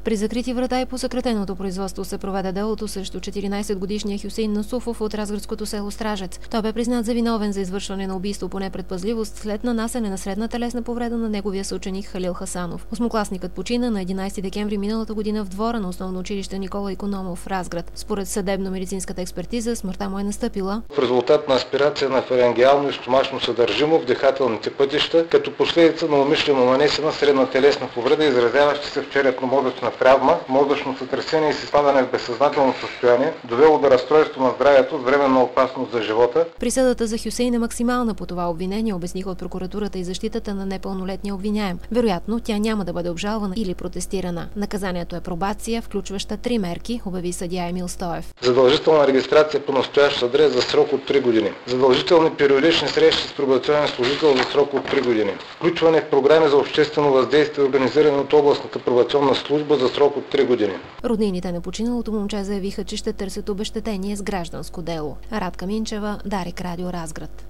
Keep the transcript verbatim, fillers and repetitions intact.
При закрити врата и по съкратеното производство се проведе делото срещу четиринайсетгодишния Хюсеин Насуфов от разградското село Стражец. Той бе признат за виновен за извършване на убийство по непредпазливост след нанасене на средна телесна повреда на неговия съученик Халил Хасанов. Осмокласникът почина на единайсети декември миналата година в двора на основно училище Никола Икономов в Разград. Според съдебно-медицинската експертиза, смъртта му е настъпила в резултат на аспирация на фарингеално и стомашно съдържимо в дихателните пътища, като последица на умишлено нанесена средна телесна повреда, изразяваща се в черепно-мозъчна травма, мозъчно сътресение и изпадане в безсъзнателно състояние, довело до разстройство на здравето с временна опасност за живота. Присъдата за Хюсеин е максимална по това обвинение, обясниха от прокуратурата и защитата на непълнолетния обвиняем. Вероятно, тя няма да бъде обжалвана или протестирана. Наказанието е пробация, включваща три мерки, обяви съдия Емил Стоев. Задължителна регистрация по настоящ адрес за срок от три години. Задължителни периодични срещи с пробационен служител за срок от три години. Включване в програми за обществено въздействие, организирани от областната пробационна служба за срок от три години. Роднините на починалото момче заявиха, че ще търсят обезщетение с гражданско дело. Радка Минчева, Дарик Радио Разград.